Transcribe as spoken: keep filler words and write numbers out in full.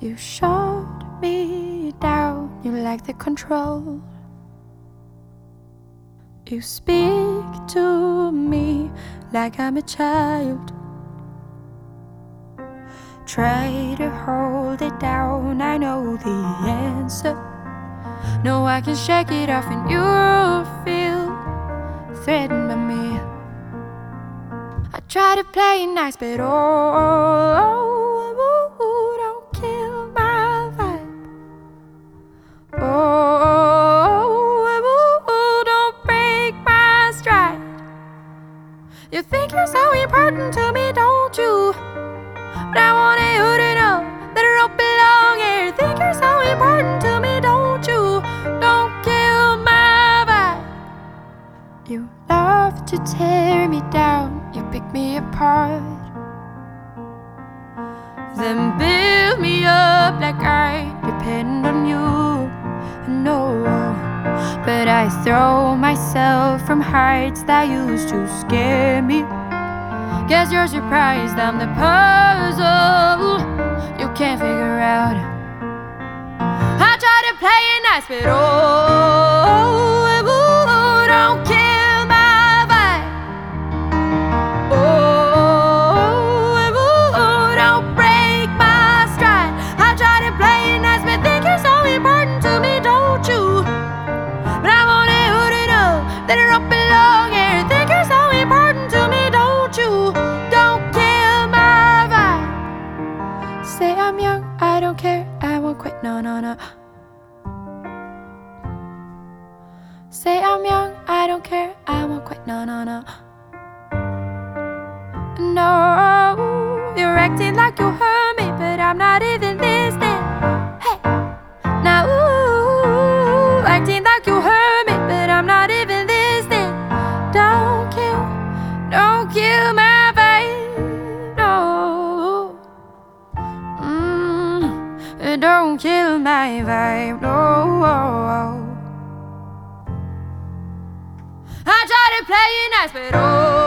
You shut me down, you lack the control. You speak to me like I'm a child. Try to hold it down, I know the answer. No, I can shake it off and you feel threatened by me. I try to play it nice, but oh, oh, oh, oh, don't kill my vibe. Oh, oh, oh, oh, don't break my stride. You think you're so important to me, don't you? But I want you to know that I don't belong here. You think you're so important to me, don't you? Don't kill my vibe. You love to tear me down, you pick me apart, then build me up like I depend on you. No, but I throw myself from heights that used to scare me. Guess you're surprised I'm the puzzle you can't figure out. I try to play it nice, but oh, oh, don't kill my vibe. Oh, oh, don't break my stride. I try to play it nice, but think you're so important to me, don't you? But I want you to know that I don't belong here. Think you're so important to me, don't you? Don't kill my vibe. Say I'm young, I don't care, I won't quit, no, no, no. Say I'm young, I don't care, I won't quit, no, no, no. No, you're acting like you heard me, but I'm not even listening. Hey, now, ooh, acting like you heard me, but I'm not even listening. Don't kill, don't kill my vibe, no. Mm, don't kill my vibe, no. I try to play it nice, but oh.